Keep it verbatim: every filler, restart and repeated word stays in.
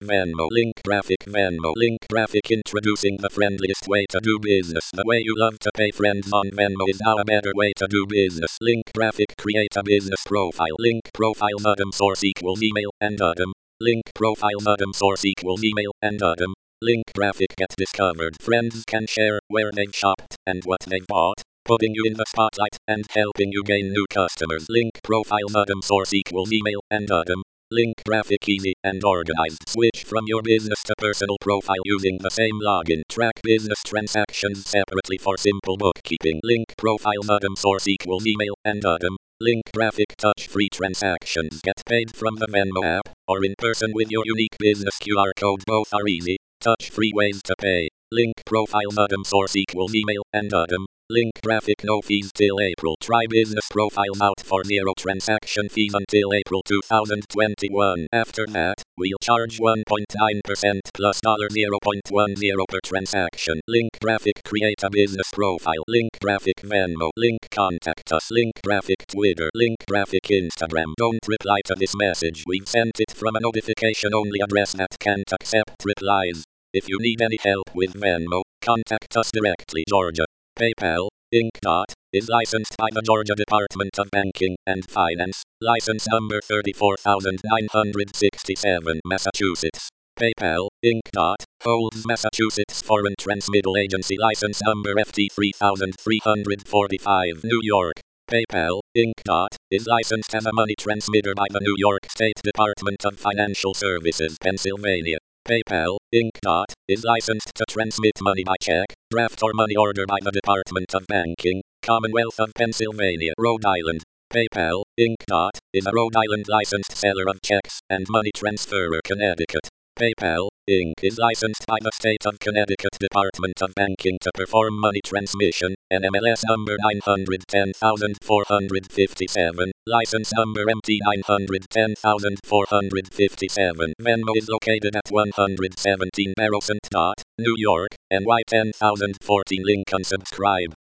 Venmo link graphic Venmo link graphic introducing the friendliest way to do business. The way you love to pay friends on Venmo is now a better way to do business. Link graphic create a business profile. Link profile Adam source equals email and Adam. Link profile Adam source equals email and Adam. Link graphic get discovered. Friends can share where they've shopped and what they've bought, putting you in the spotlight and helping you gain new customers. Link profile Adam source equals email and Adam. Link graphic easy and organized. Switch from your business to personal profile using the same login. Track business transactions separately for simple bookkeeping. Link profile Adam source equals email and Adam. Link graphic touch free transactions. Get paid from the Venmo app or in person with your unique business Q R code. Both are easy, touch free ways to pay. Link profile Adam source equals email and Adam. Link graphic no fees till April. Try business profiles out for zero transaction fees until April two thousand twenty-one. After that, we'll charge one point nine percent plus zero point one zero per transaction. Link graphic create a business profile. Link graphic Venmo. Link contact us. Link graphic Twitter. Link graphic Instagram. Don't reply to this message. We've sent it from a notification only address that can't accept replies. If you need any help with Venmo, contact us directly. Georgia. PayPal, Incorporated, is licensed by the Georgia Department of Banking and Finance, license number thirty-four thousand nine hundred sixty-seven, Massachusetts. PayPal, Incorporated, holds Massachusetts Foreign Transmittal Agency license number F T three thousand three hundred forty-five, New York. PayPal, Incorporated, is licensed as a money transmitter by the New York State Department of Financial Services, Pennsylvania. PayPal, Incorporated, is licensed to transmit money by check, draft or money order by the Department of Banking, Commonwealth of Pennsylvania, Rhode Island. PayPal, Incorporated, is a Rhode Island licensed seller of checks and money transferer, Connecticut. PayPal, Incorporated is licensed by the State of Connecticut Department of Banking to perform money transmission, N M L S number nine hundred ten thousand four hundred fifty-seven, license number M T nine hundred ten thousand four hundred fifty-seven. Venmo is located at one hundred seventeen Barrowcent. New York, N Y ten thousand fourteen. Link unsubscribe.